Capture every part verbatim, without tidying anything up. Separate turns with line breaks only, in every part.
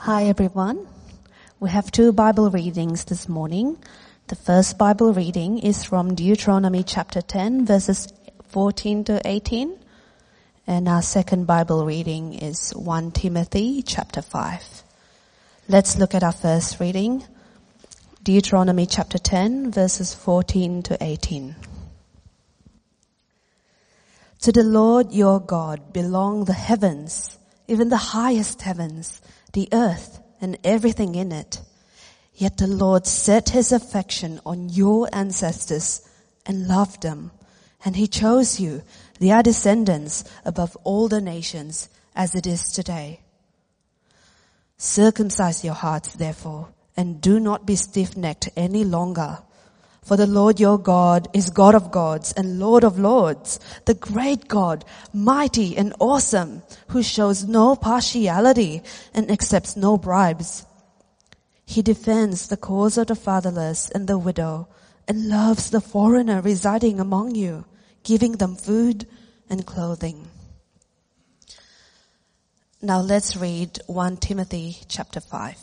Hi everyone. We have two Bible readings this morning. The first Bible reading is from Deuteronomy chapter ten verses fourteen to eighteen. And our second Bible reading is First Timothy chapter five. Let's look at our first reading. Deuteronomy chapter ten verses fourteen to eighteen. To the Lord your God belong the heavens, even the highest heavens, the earth and everything in it. Yet the Lord set his affection on your ancestors and loved them, and he chose you, their descendants, above all the nations, as it is today. Circumcise your hearts, therefore, and do not be stiff-necked any longer. For the Lord your God is God of gods and Lord of lords, the great God, mighty and awesome, who shows no partiality and accepts no bribes. He defends the cause of the fatherless and the widow and loves the foreigner residing among you, giving them food and clothing. Now let's read First Timothy chapter five.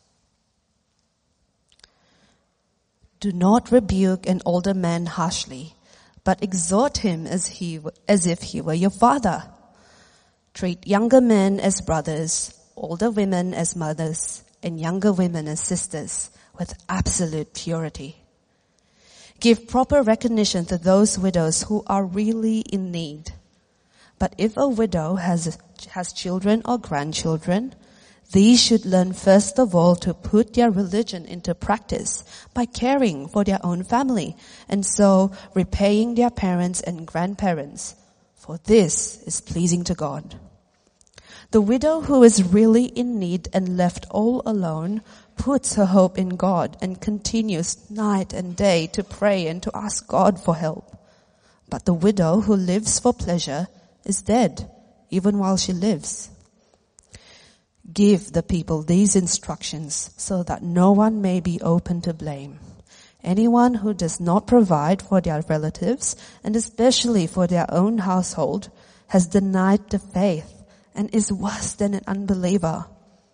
Do not rebuke an older man harshly, but exhort him as he, as if he were your father. Treat younger men as brothers, older women as mothers, and younger women as sisters with absolute purity. Give proper recognition to those widows who are really in need. But if a widow has, has children or grandchildren, these should learn first of all to put their religion into practice by caring for their own family and so repaying their parents and grandparents, for this is pleasing to God. The widow who is really in need and left all alone puts her hope in God and continues night and day to pray and to ask God for help. But the widow who lives for pleasure is dead, even while she lives. Give the people these instructions so that no one may be open to blame. Anyone who does not provide for their relatives, and especially for their own household, has denied the faith and is worse than an unbeliever.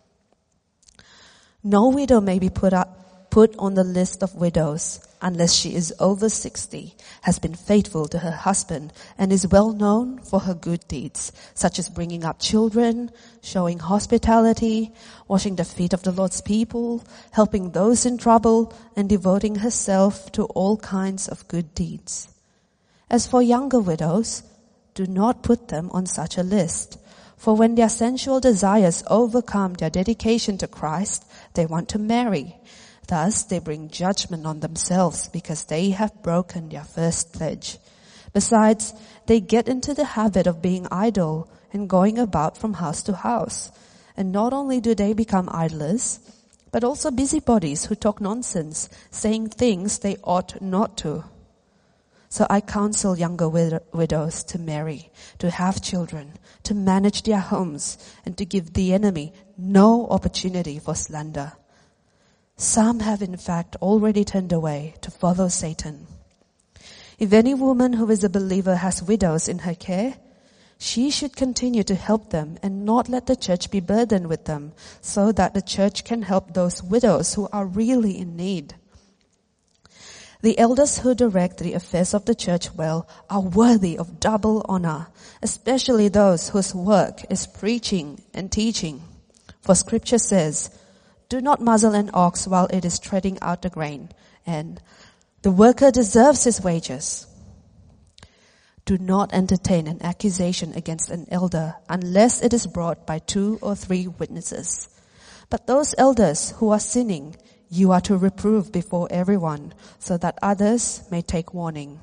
No widow may be put up, put on the list of widows unless she is over sixty, has been faithful to her husband, and is well known for her good deeds, such as bringing up children, showing hospitality, washing the feet of the Lord's people, helping those in trouble, and devoting herself to all kinds of good deeds. As for younger widows, do not put them on such a list, for when their sensual desires overcome their dedication to Christ, they want to marry. Thus, they bring judgment on themselves because they have broken their first pledge. Besides, they get into the habit of being idle and going about from house to house. And not only do they become idlers, but also busybodies who talk nonsense, saying things they ought not to. So I counsel younger wid- widows to marry, to have children, to manage their homes, and to give the enemy no opportunity for slander. Some have in fact already turned away to follow Satan. If any woman who is a believer has widows in her care, she should continue to help them and not let the church be burdened with them, so that the church can help those widows who are really in need. The elders who direct the affairs of the church well are worthy of double honor, especially those whose work is preaching and teaching. For scripture says, do not muzzle an ox while it is treading out the grain, and the worker deserves his wages. Do not entertain an accusation against an elder unless it is brought by two or three witnesses. But those elders who are sinning, you are to reprove before everyone, so that others may take warning.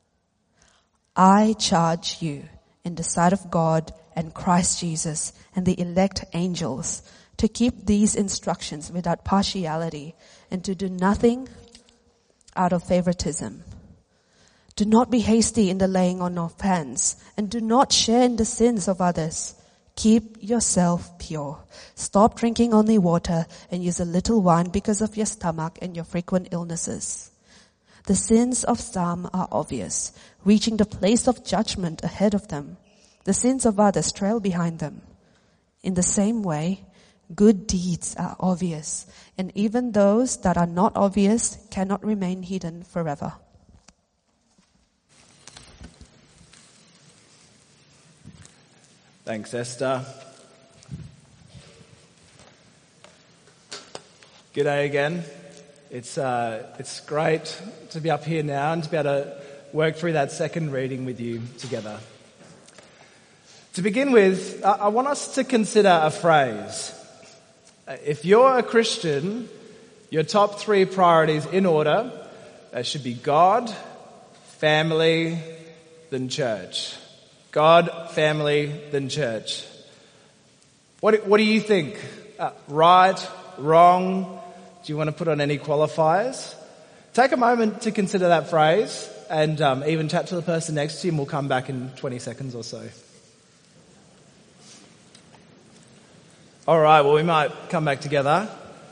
I charge you in the sight of God and Christ Jesus and the elect angels to keep these instructions without partiality and to do nothing out of favoritism. Do not be hasty in the laying on of hands, and do not share in the sins of others. Keep yourself pure. Stop drinking only water and use a little wine because of your stomach and your frequent illnesses. The sins of some are obvious, reaching the place of judgment ahead of them. The sins of others trail behind them. In the same way, Good deeds are obvious, and even those that are not obvious cannot remain hidden forever.
Thanks, Esther. G'day again. It's uh, it's great to be up here now and to be able to work through that second reading with you together. To begin with, I, I want us to consider a phrase. If you're a Christian, your top three priorities in order uh, should be God, family, then church. God, family, then church. What, what do you think? Uh, right, wrong? Do you want to put on any qualifiers? Take a moment to consider that phrase and um, even chat to the person next to you, and we'll come back in twenty seconds or so. All right, well, we might come back together.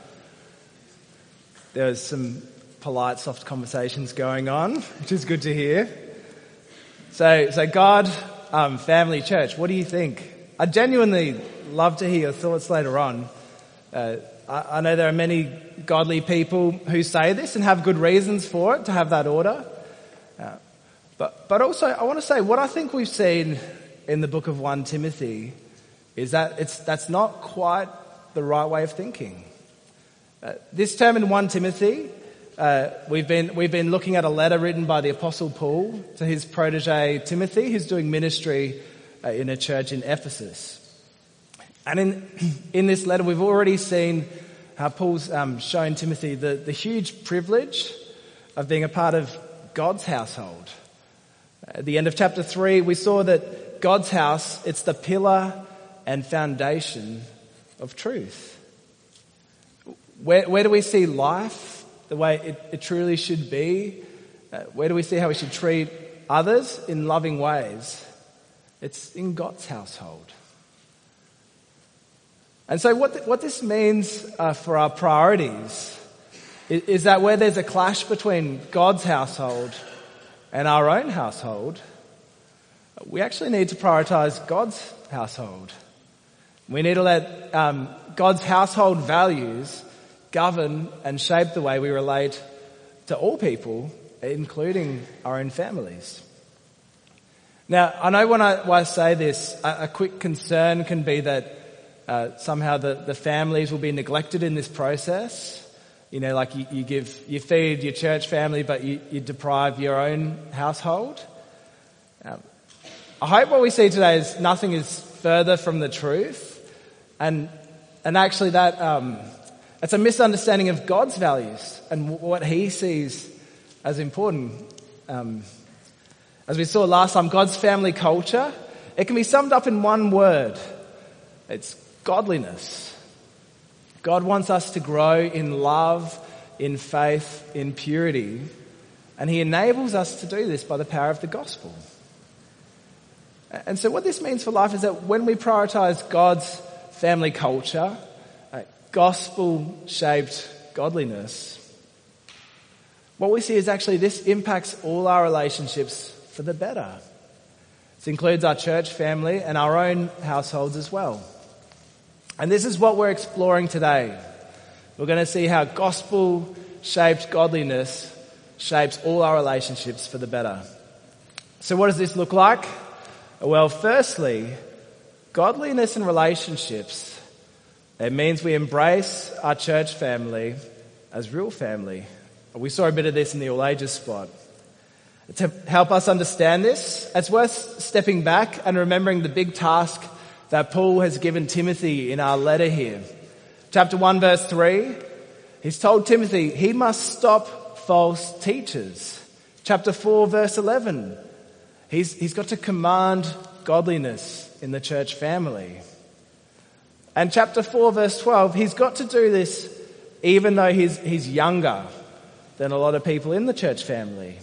There's some polite, soft conversations going on, which is good to hear. So, so God, um, family, church, what do you think? I genuinely love to hear your thoughts later on. Uh, I, I know there are many godly people who say this and have good reasons for it, to have that order. Uh, but, but also, I want to say what I think we've seen in the book of First Timothy is that it's that's not quite the right way of thinking. Uh, this term in First Timothy, uh, we've been we've been looking at a letter written by the Apostle Paul to his protege Timothy, who's doing ministry uh, in a church in Ephesus. And in in this letter, we've already seen how Paul's um, shown Timothy the, the huge privilege of being a part of God's household. At the end of chapter three, we saw that God's house, it's the pillar and foundation of truth. Where, where do we see life the way it, it truly should be? Uh, where do we see how we should treat others in loving ways? It's in God's household. And so what, th- what this means uh, for our priorities is, is that where there's a clash between God's household and our own household, we actually need to prioritize God's household. We need to let um, God's household values govern and shape the way we relate to all people, including our own families. Now, I know when I, when I say this, a, a quick concern can be that uh, somehow the, the families will be neglected in this process. You know, like you, you give, you feed your church family, but you, you deprive your own household. Um, I hope what we see today is nothing is further from the truth. And and actually that um, it's a misunderstanding of God's values and w- what He sees as important. Um, as we saw last time, God's family culture, it can be summed up in one word. It's godliness. God wants us to grow in love, in faith, in purity, and He enables us to do this by the power of the gospel. And so what this means for life is that when we prioritize God's family culture, uh, gospel-shaped godliness, what we see is actually this impacts all our relationships for the better. This includes our church family and our own households as well. And this is what we're exploring today. We're going to see how gospel-shaped godliness shapes all our relationships for the better. So what does this look like? Well, firstly, godliness in relationships, it means we embrace our church family as real family. We saw a bit of this in the All Ages spot. To help us understand this, it's worth stepping back and remembering the big task that Paul has given Timothy in our letter here. Chapter one, verse three, he's told Timothy he must stop false teachers. Chapter four, verse eleven, he's, he's got to command godliness in the church family. And chapter four, verse twelve, he's got to do this even though he's, he's younger than a lot of people in the church family.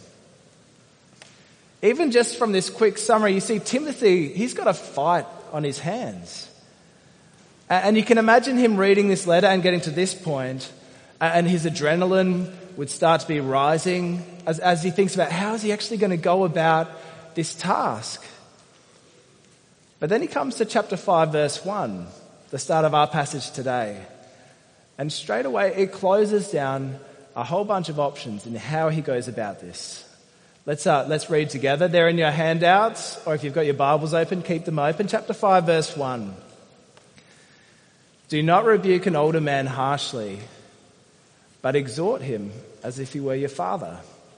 Even just from this quick summary, you see Timothy, he's got a fight on his hands. And you can imagine him reading this letter and getting to this point, and his adrenaline would start to be rising as, as he thinks about how is he actually going to go about this task. But then he comes to chapter five, verse one, the start of our passage today. And straight away it closes down a whole bunch of options in how he goes about this. Let's uh, let's read together. They're in your handouts, or if you've got your Bibles open, keep them open. Chapter five, verse one. Do not rebuke an older man harshly, but exhort him as if he were your father.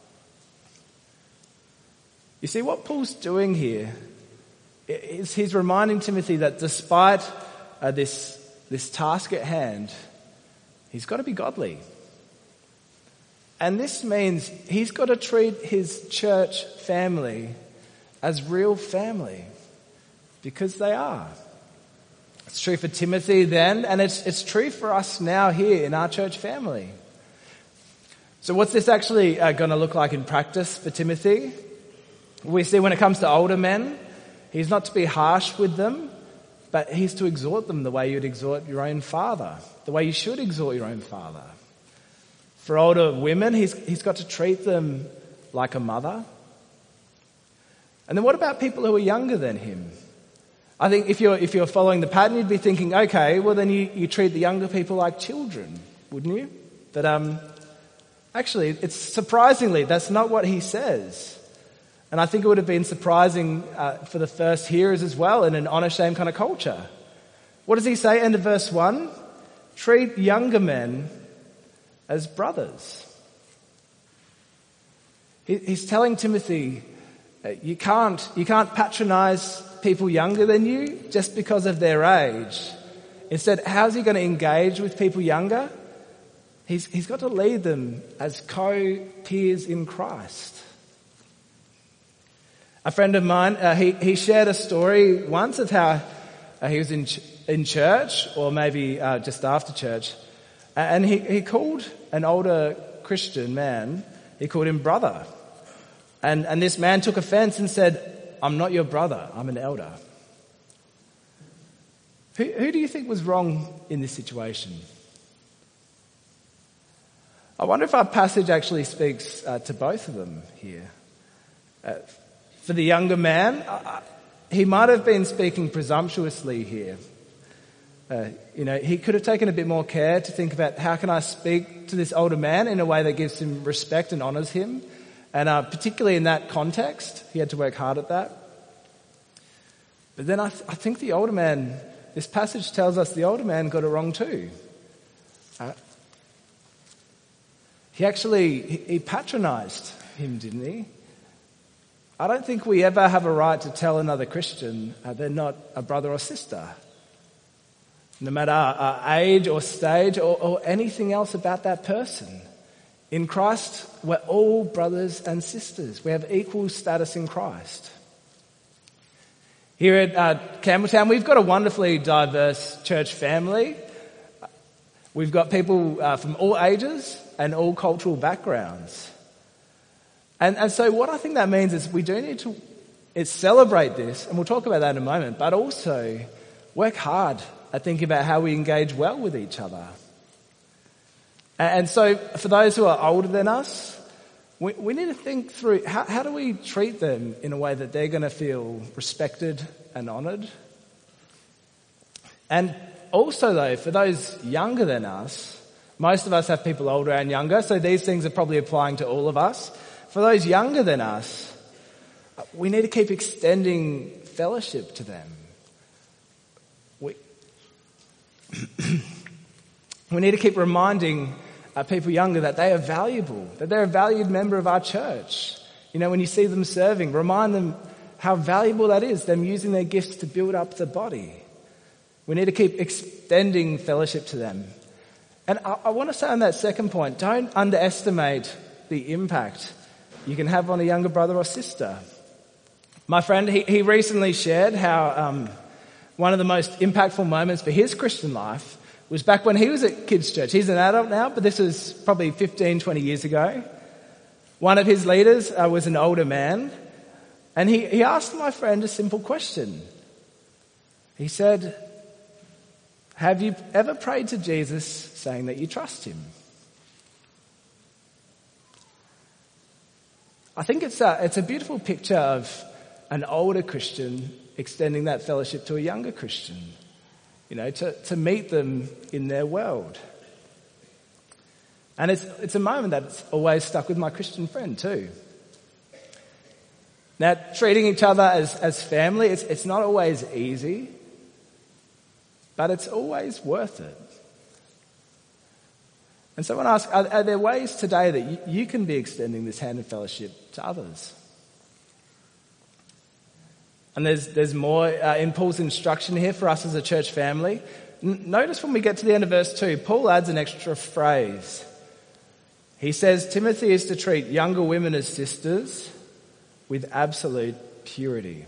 You see, what Paul's doing here is he's reminding Timothy that despite uh, this, this task at hand, he's got to be godly. And this means he's got to treat his church family as real family, because they are. It's true for Timothy then, and it's, it's true for us now here in our church family. So what's this actually uh, going to look like in practice for Timothy? We see when it comes to older men, he's not to be harsh with them, but he's to exhort them the way you'd exhort your own father, the way you should exhort your own father. For older women, he's, he's got to treat them like a mother. And then what about people who are younger than him? I think if you're, if you're following the pattern, you'd be thinking, okay, well then you, you treat the younger people like children, wouldn't you? But um, actually, it's surprisingly, that's not what he says. And I think it would have been surprising uh, for the first hearers as well in an honour-shame kind of culture. What does he say? End of verse one. Treat younger men as brothers. He, he's telling Timothy, uh, you can't, you can't patronise people younger than you just because of their age. Instead, how's he going to engage with people younger? He's, he's got to lead them as co-peers in Christ. A friend of mine, uh, he, he shared a story once of how uh, he was in ch- in church, or maybe uh, just after church, and he, he called an older Christian man, he called him brother. And, and this man took offence and said, I'm not your brother, I'm an elder. Who, who do you think was wrong in this situation? I wonder if our passage actually speaks uh, to both of them here. Uh, For the younger man, uh, he might have been speaking presumptuously here. Uh, you know, he could have taken a bit more care to think about how can I speak to this older man in a way that gives him respect and honours him. And uh, particularly in that context, he had to work hard at that. But then I, th- I think the older man, this passage tells us the older man got it wrong too. Uh, he actually, he, he patronised him, didn't he? I don't think we ever have a right to tell another Christian uh, they're not a brother or sister. No matter our age or stage or, or anything else about that person. In Christ, we're all brothers and sisters. We have equal status in Christ. Here at uh, Campbelltown, we've got a wonderfully diverse church family. We've got people uh, from all ages and all cultural backgrounds. And, and so what I think that means is we do need to is celebrate this, and we'll talk about that in a moment, but also work hard at thinking about how we engage well with each other. And, and so for those who are older than us, we, we need to think through how, how do we treat them in a way that they're going to feel respected and honoured. And also though, for those younger than us, most of us have people older and younger, so these things are probably applying to all of us. For those younger than us, we need to keep extending fellowship to them. We, we need to keep reminding uh, people younger that they are valuable, that they're a valued member of our church. You know, when you see them serving, remind them how valuable that is, them using their gifts to build up the body. We need to keep extending fellowship to them. And I, I want to say on that second point, don't underestimate the impact you can have on a younger brother or sister. My friend, he, he recently shared how um, one of the most impactful moments for his Christian life was back when he was at kids' church. He's an adult now, but this was probably fifteen, twenty years ago. One of his leaders uh, was an older man, and he, he asked my friend a simple question. He said, have you ever prayed to Jesus saying that you trust him? I think it's a, it's a beautiful picture of an older Christian extending that fellowship to a younger Christian. you know, to, to meet them in their world. And it's, it's a moment that's always stuck with my Christian friend too. Now, treating each other as, as family, it's, it's not always easy, but it's always worth it. And so I want to ask, are, are there ways today that you, you can be extending this hand of fellowship to others? And there's, there's more uh, in Paul's instruction here for us as a church family. N- notice when we get to the end of verse two, Paul adds an extra phrase. He says Timothy is to treat younger women as sisters with absolute purity.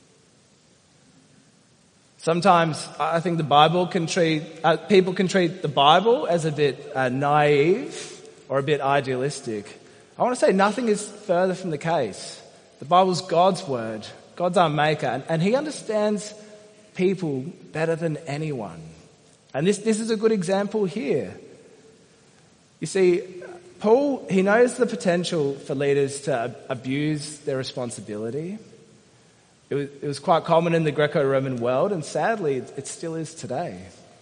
Sometimes I think the Bible can treat, uh, people can treat the Bible as a bit uh, naive or a bit idealistic. I want to say nothing is further from the case. The Bible's God's word. God's our maker, and, and he understands people better than anyone. And this, this is a good example here. You see, Paul, he knows the potential for leaders to abuse their responsibility. It was, it was quite common in the Greco-Roman world, and sadly, it, it still is today.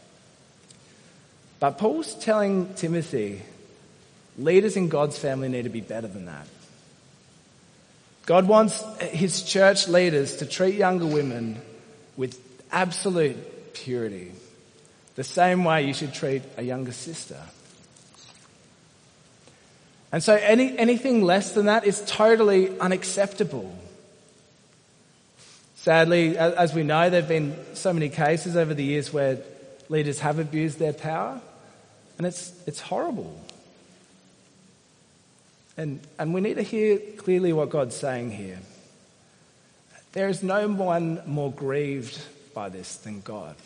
But Paul's telling Timothy, leaders in God's family need to be better than that. God wants his church leaders to treat younger women with absolute purity, the same way you should treat a younger sister. And so any, anything less than that is totally unacceptable. Sadly, as we know, there have been so many cases over the years where leaders have abused their power, and it's it's horrible. And, and we need to hear clearly what God's saying here. There is no one more grieved by this than God.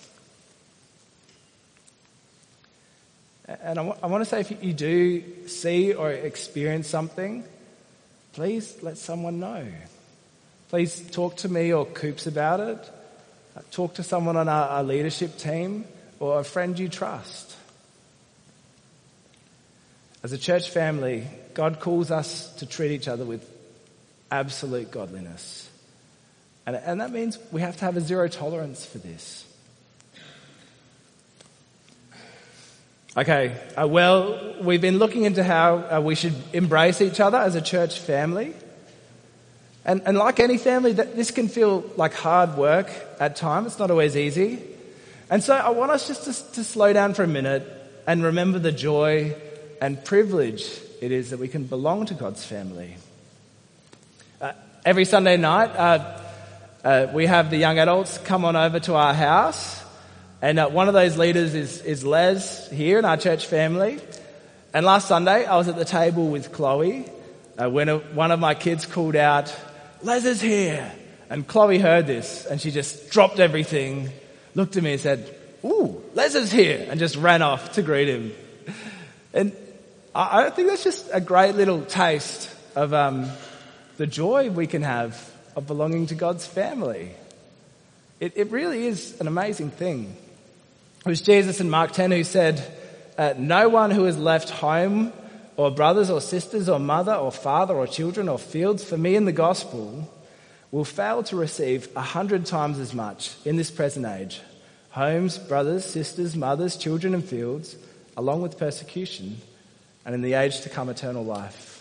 And I, w- I want to say, if you do see or experience something, please let someone know. Please talk to me or Coops about it. Talk to someone on our, our leadership team or a friend you trust. As a church family, God calls us to treat each other with absolute godliness. And, and that means we have to have a zero tolerance for this. Okay, uh, well, we've been looking into how uh, we should embrace each other as a church family. And, and like any family, that this can feel like hard work at times. It's not always easy. And so I want us just to, to slow down for a minute and remember the joy and privilege it is that we can belong to God's family. Uh, every Sunday night, uh, uh, we have the young adults come on over to our house. And uh, one of those leaders is, is Les here in our church family. And last Sunday, I was at the table with Chloe uh, when a, one of my kids called out, "Les is here." And Chloe heard this and she just dropped everything, looked at me and said, "Ooh, Les is here," and just ran off to greet him. And I, I think that's just a great little taste of um, the joy we can have of belonging to God's family. It, it really is an amazing thing. It was Jesus in Mark ten who said, uh, "No one who has left home or brothers or sisters or mother or father or children or fields for me in the gospel will fail to receive a hundred times as much in this present age. Homes, brothers, sisters, mothers, children and fields, along with persecution, and in the age to come eternal life."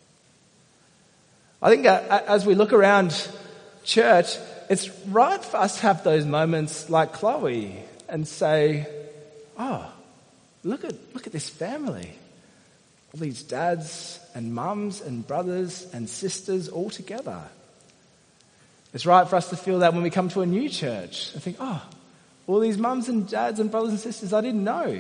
I think uh, as we look around church, it's right for us to have those moments like Chloe and say, "Oh, look at look at this family. All these dads and mums and brothers and sisters all together." It's right for us to feel that when we come to a new church and think, "Oh, all these mums and dads and brothers and sisters I didn't know."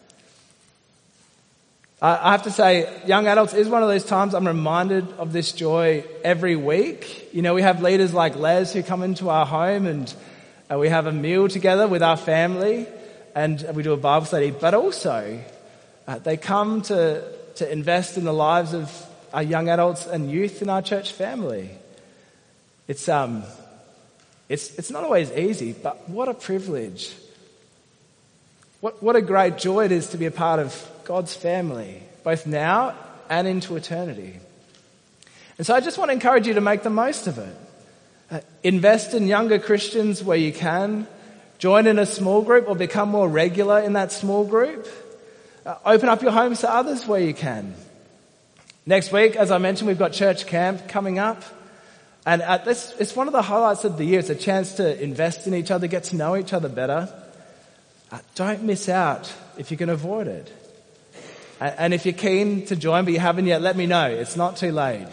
I have to say, young adults is one of those times I'm reminded of this joy every week. You know, we have leaders like Les who come into our home and uh, we have a meal together with our family and we do a Bible study. But also, uh, they come to, to invest in the lives of our young adults and youth in our church family. It's, um, it's, it's not always easy, but what a privilege. What, what a great joy it is to be a part of God's family, both now and into eternity. And so I just want to encourage you to make the most of it. Uh, invest in younger Christians where you can. Join in a small group or become more regular in that small group. Uh, open up your homes to others where you can. Next week, as I mentioned, we've got church camp coming up. And uh, this, it's one of the highlights of the year. It's a chance to invest in each other, get to know each other better. Uh, don't miss out if you can avoid it. And, and if you're keen to join but you haven't yet, let me know. It's not too late.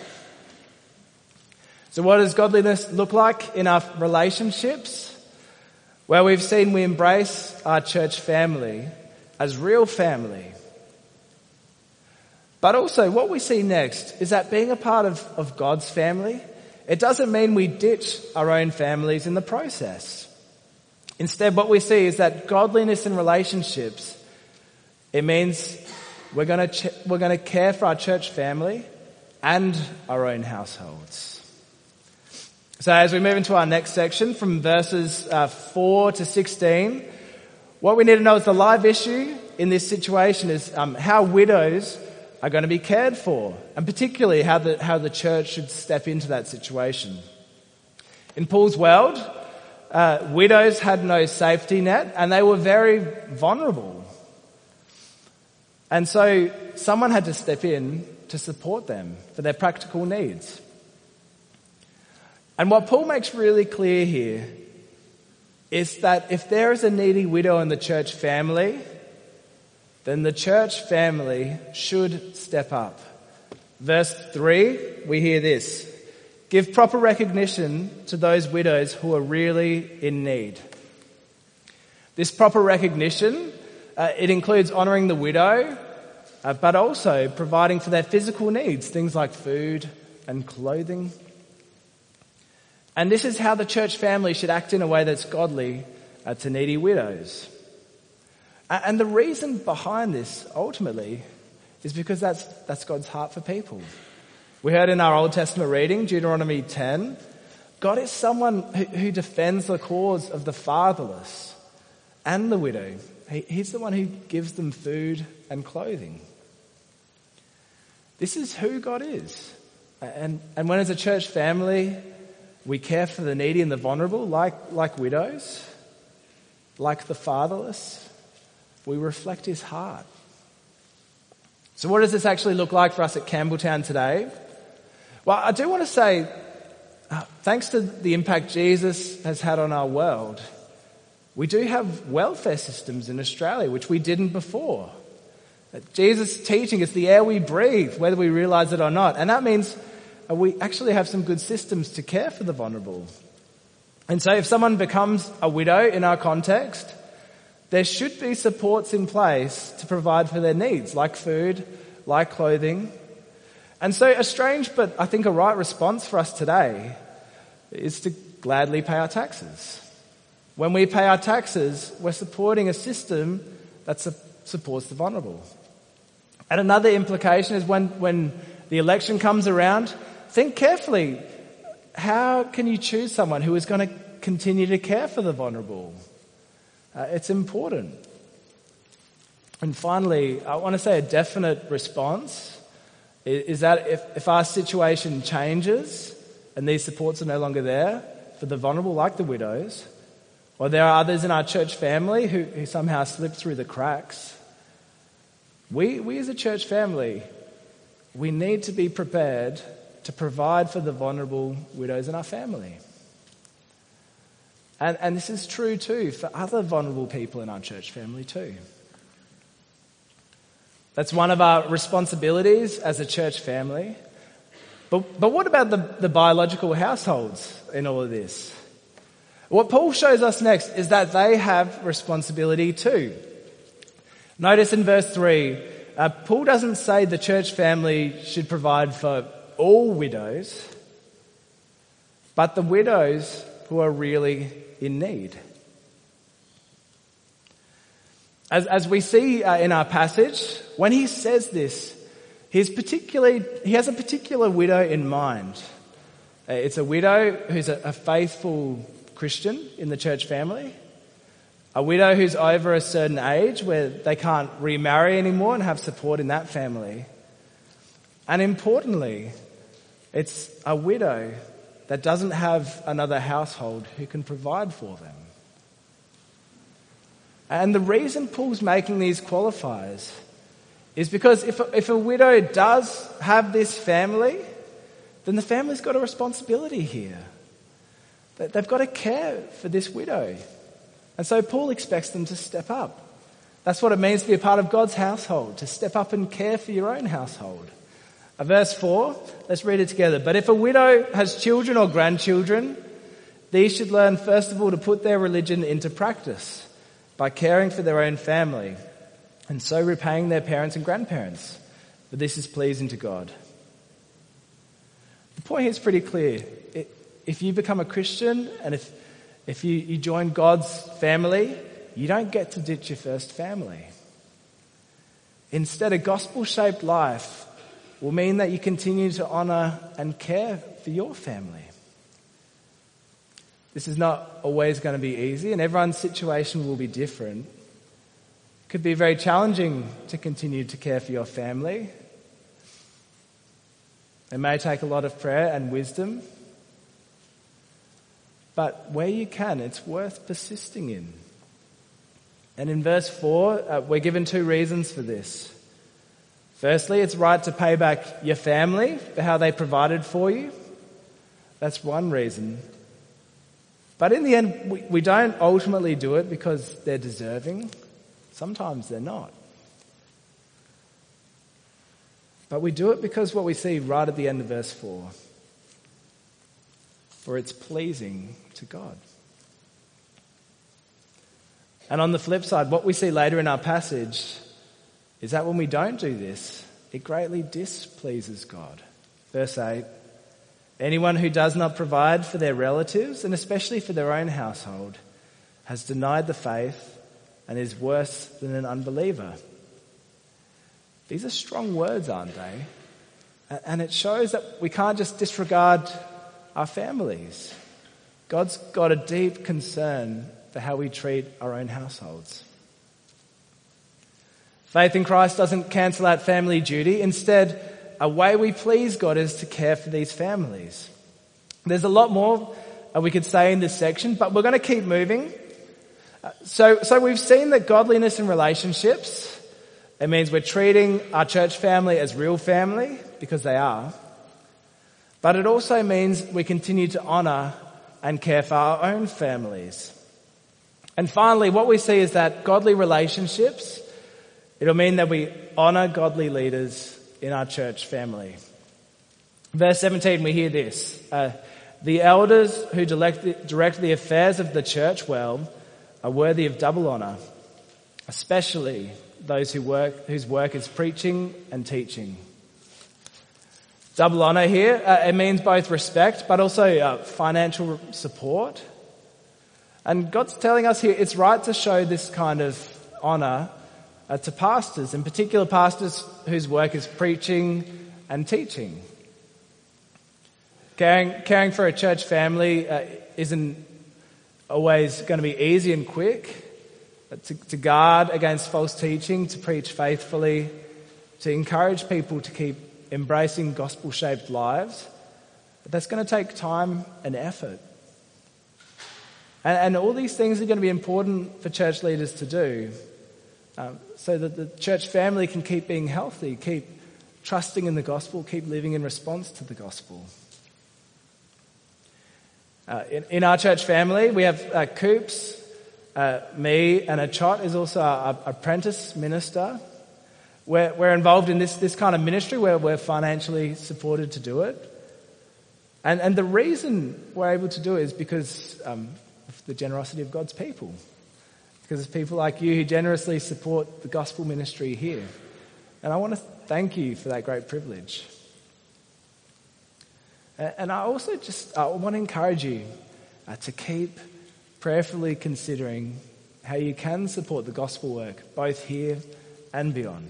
So what does godliness look like in our relationships? Well, we've seen we embrace our church family as real family. But also what we see next is that being a part of, of God's family, it doesn't mean we ditch our own families in the process. Instead, what we see is that godliness in relationships, it means we're going to ch- we're going to care for our church family and our own households. So as we move into our next section, from verses uh, four to sixteen, what we need to know is the live issue in this situation is um, how widows are going to be cared for, and particularly how the, how the church should step into that situation. In Paul's world, uh, widows had no safety net and they were very vulnerable. And so someone had to step in to support them for their practical needs. And what Paul makes really clear here is that if there is a needy widow in the church family, then the church family should step up. Verse three, we hear this: give proper recognition to those widows who are really in need. This proper recognition, uh, it includes honouring the widow, uh, but also providing for their physical needs, things like food and clothing. And this is how the church family should act in a way that's godly uh, to needy widows. And the reason behind this, ultimately, is because that's that's God's heart for people. We heard in our Old Testament reading, Deuteronomy ten, God is someone who, who defends the cause of the fatherless and the widow. He, he's the one who gives them food and clothing. This is who God is. And, and when as a church family, we care for the needy and the vulnerable, like, like widows, like the fatherless, we reflect his heart. So what does this actually look like for us at Campbelltown today? Well, I do want to say, uh, thanks to the impact Jesus has had on our world, we do have welfare systems in Australia, which we didn't before. Jesus' teaching is the air we breathe, whether we realise it or not. And that means uh, we actually have some good systems to care for the vulnerable. And so if someone becomes a widow in our context, there should be supports in place to provide for their needs, like food, like clothing. And so a strange but I think a right response for us today is to gladly pay our taxes. When we pay our taxes, we're supporting a system that su- supports the vulnerable. And another implication is when, when the election comes around, think carefully. How can you choose someone who is going to continue to care for the vulnerable? Uh, it's important. And finally, I want to say a definite response is, is that if, if our situation changes and these supports are no longer there for the vulnerable, like the widows, or there are others in our church family who, who somehow slip through the cracks, we, we as a church family, we need to be prepared to provide for the vulnerable widows in our family. And, and this is true too for other vulnerable people in our church family too. That's one of our responsibilities as a church family. But, but what about the, the biological households in all of this? What Paul shows us next is that they have responsibility too. Notice in verse three, uh, Paul doesn't say the church family should provide for all widows, but the widows who are really in need. As, as we see uh, in our passage, when he says this, he's particularly, he has a particular widow in mind. Uh, it's a widow who's a, a faithful Christian in the church family, a widow who's over a certain age where they can't remarry anymore and have support in that family. And importantly, it's a widow that doesn't have another household who can provide for them. And the reason Paul's making these qualifiers is because if a, if a widow does have this family, then the family's got a responsibility here. They've got to care for this widow. And so Paul expects them to step up. That's what it means to be a part of God's household, to step up and care for your own household. Uh, verse four, let's read it together. But if a widow has children or grandchildren, these should learn first of all to put their religion into practice by caring for their own family and so repaying their parents and grandparents. For this is pleasing to God. The point here is pretty clear. If you become a Christian and if, if you, you join God's family, you don't get to ditch your first family. Instead, a gospel-shaped life will mean that you continue to honour and care for your family. This is not always going to be easy, and everyone's situation will be different. It could be very challenging to continue to care for your family. It may take a lot of prayer and wisdom. But where you can, it's worth persisting in. And in verse four, uh, we're given two reasons for this. Firstly, it's right to pay back your family for how they provided for you. That's one reason. But in the end, we, we don't ultimately do it because they're deserving. Sometimes they're not. But we do it because what we see right at the end of verse four. For it's pleasing to God. And on the flip side, what we see later in our passage is that when we don't do this, it greatly displeases God. Verse eight, anyone who does not provide for their relatives, and especially for their own household, has denied the faith and is worse than an unbeliever. These are strong words, aren't they? And it shows that we can't just disregard our families. God's got a deep concern for how we treat our own households. Faith in Christ doesn't cancel out family duty. Instead, a way we please God is to care for these families. There's a lot more we could say in this section, but we're going to keep moving. So, so we've seen that godliness in relationships, it means we're treating our church family as real family, because they are. But it also means we continue to honour and care for our own families. And finally, what we see is that godly relationships, it'll mean that we honour godly leaders in our church family. Verse seventeen, we hear this. Uh, the elders who direct the, direct the affairs of the church well are worthy of double honour, especially those who work, whose work is preaching and teaching. Double honour here, uh, it means both respect but also uh, financial support. And God's telling us here it's right to show this kind of honour uh, to pastors, in particular pastors whose work is preaching and teaching. Caring, caring for a church family uh, isn't always going to be easy and quick. But to, to guard against false teaching, to preach faithfully, to encourage people to keep embracing gospel-shaped lives, but that's going to take time and effort. And, and all these things are going to be important for church leaders to do um, so that the church family can keep being healthy, keep trusting in the gospel, keep living in response to the gospel. Uh, in, in our church family, we have uh, Coops, uh, me, and Achot is also our apprentice minister. We're, we're involved in this, this kind of ministry where we're financially supported to do it. And, and the reason we're able to do it is because um, of the generosity of God's people. Because it's people like you who generously support the gospel ministry here. And I want to thank you for that great privilege. And I also just I want to encourage you uh, to keep prayerfully considering how you can support the gospel work, both here and beyond.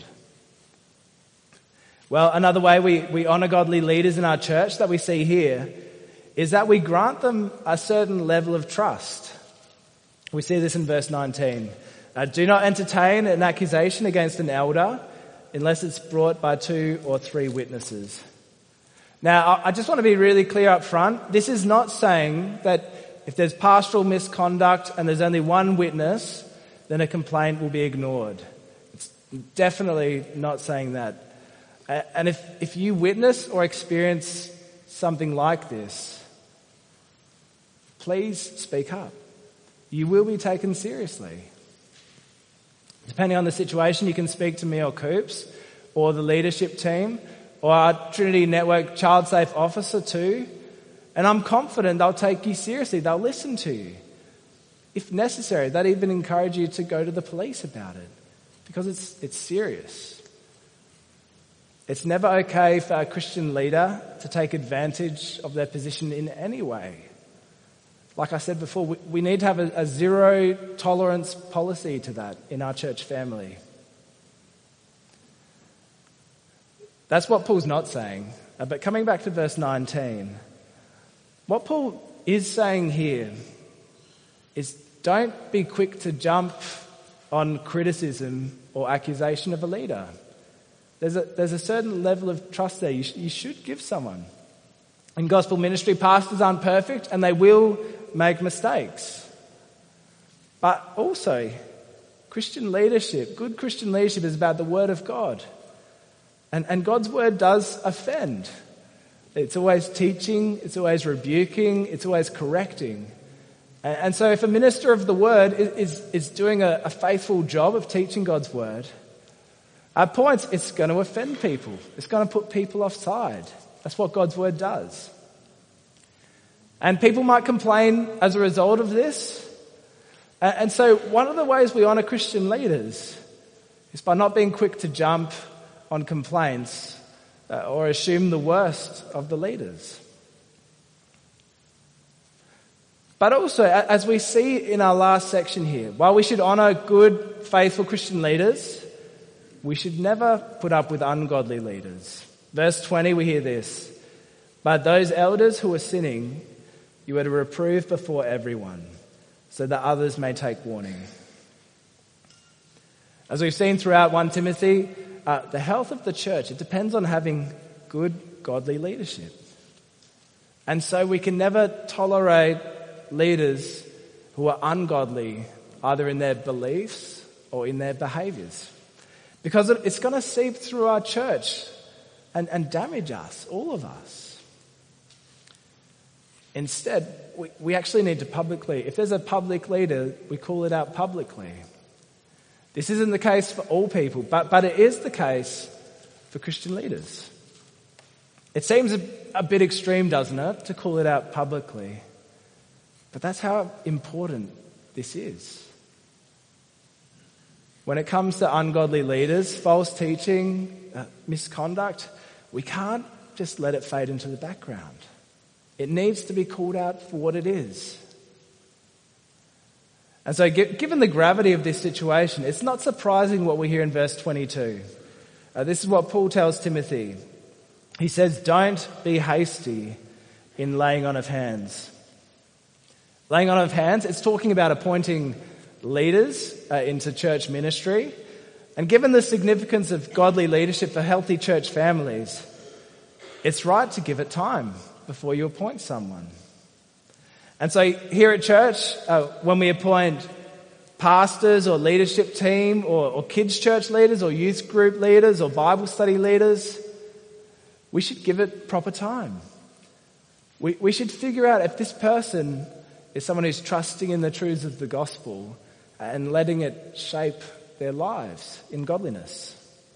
Well, another way we, we honour godly leaders in our church that we see here is that we grant them a certain level of trust. We see this in verse nineteen. Uh, Do not entertain an accusation against an elder unless it's brought by two or three witnesses. Now, I just want to be really clear up front. This is not saying that if there's pastoral misconduct and there's only one witness, then a complaint will be ignored. It's definitely not saying that. And if, if you witness or experience something like this, please speak up. You will be taken seriously. Depending on the situation, you can speak to me or Coops or the leadership team or our Trinity Network Child Safe Officer too. And I'm confident they'll take you seriously. They'll listen to you. If necessary, they'd even encourage you to go to the police about it because it's, it's serious. It's never okay for a Christian leader to take advantage of their position in any way. Like I said before, we, we need to have a, a zero tolerance policy to that in our church family. That's what Paul's not saying. Uh, but coming back to verse nineteen, what Paul is saying here is don't be quick to jump on criticism or accusation of a leader. There's a, there's a certain level of trust there you, sh- you should give someone. In gospel ministry, pastors aren't perfect and they will make mistakes. But also, Christian leadership, good Christian leadership is about the Word of God. And, and God's Word does offend. It's always teaching, it's always rebuking, it's always correcting. And, and so if a minister of the Word is, is, is doing a, a faithful job of teaching God's Word, at points it's going to offend people. It's going to put people offside. That's what God's Word does. And people might complain as a result of this. And so one of the ways we honour Christian leaders is by not being quick to jump on complaints uh, or assume the worst of the leaders. But also, as we see in our last section here, while we should honour good, faithful Christian leaders, we should never put up with ungodly leaders. Verse twenty, we hear this. But those elders who are sinning, you are to reprove before everyone, so that others may take warning. As we've seen throughout First Timothy, uh, the health of the church, it depends on having good, godly leadership. And so we can never tolerate leaders who are ungodly, either in their beliefs or in their behaviours. Because it's going to seep through our church and, and damage us, all of us. Instead, we, we actually need to publicly, if there's a public leader, we call it out publicly. This isn't the case for all people, but, but it is the case for Christian leaders. It seems a, a bit extreme, doesn't it, to call it out publicly. But that's how important this is. When it comes to ungodly leaders, false teaching, uh, misconduct, we can't just let it fade into the background. It needs to be called out for what it is. And so given the gravity of this situation, it's not surprising what we hear in verse twenty-two. Uh, this is what Paul tells Timothy. He says, don't be hasty in laying on of hands. Laying on of hands, it's talking about appointing leaders uh, into church ministry. And given the significance of godly leadership for healthy church families, it's right to give it time before you appoint someone. And so here at church, uh, when we appoint pastors or leadership team or, or kids church leaders or youth group leaders or Bible study leaders, we should give it proper time. We, we should figure out if this person is someone who's trusting in the truths of the gospel and letting it shape their lives in godliness.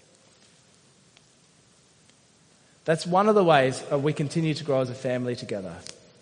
That's one of the ways we continue to grow as a family together.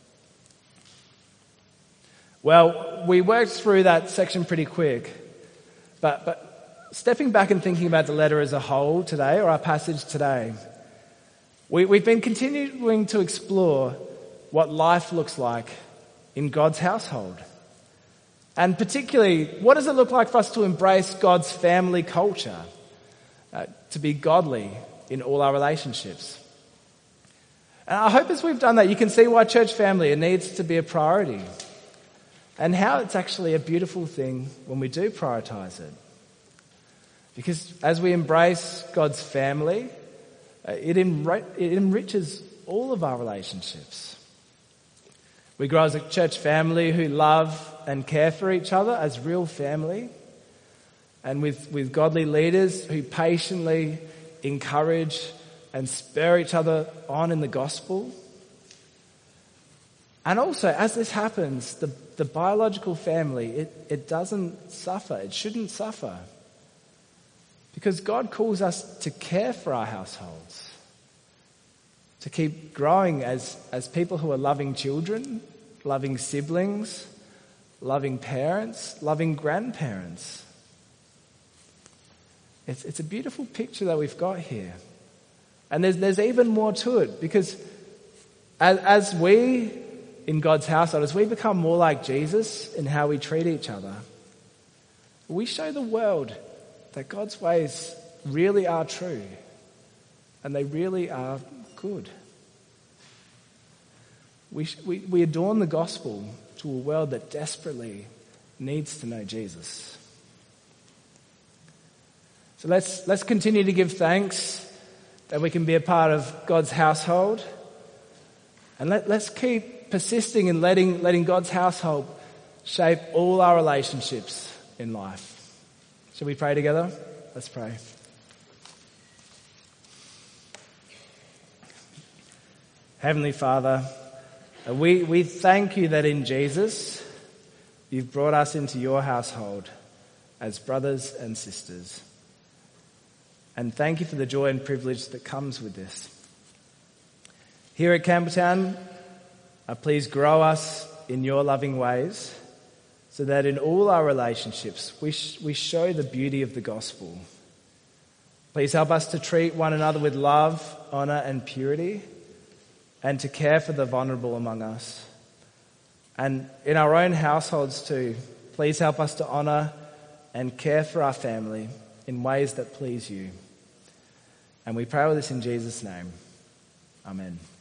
Well, we worked through that section pretty quick, but, but stepping back and thinking about the letter as a whole today, or our passage today, we, we've been continuing to explore what life looks like in God's household. And particularly, what does it look like for us to embrace God's family culture, uh, to be godly in all our relationships? And I hope as we've done that, you can see why church family needs to be a priority and how it's actually a beautiful thing when we do prioritize it. Because as we embrace God's family, uh, it, enri- it enriches all of our relationships. We grow as a church family who love and care for each other as real family. and with, with godly leaders who patiently encourage and spur each other on in the gospel. And also, as this happens, the, the biological family, it, it doesn't suffer. It shouldn't suffer. Because God calls us to care for our households, to keep growing as, as people who are loving children, loving siblings, loving parents, loving grandparents. It's, it's a beautiful picture that we've got here. And there's, there's even more to it, because as, as we, in God's household, as we become more like Jesus in how we treat each other, we show the world that God's ways really are true and they really are good. We, we, we adorn the gospel to a world that desperately needs to know Jesus. So let's, let's continue to give thanks that we can be a part of God's household. And let, let's keep persisting in letting, letting God's household shape all our relationships in life. Shall we pray together? Let's pray. Heavenly Father, we, we thank you that in Jesus you've brought us into your household as brothers and sisters. And thank you for the joy and privilege that comes with this. Here at Campbelltown, uh, please grow us in your loving ways, so that in all our relationships we, sh- we show the beauty of the gospel. Please help us to treat one another with love, honour and purity, and to care for the vulnerable among us. And in our own households too, please help us to honour and care for our family in ways that please you. And we pray all this in Jesus' name. Amen.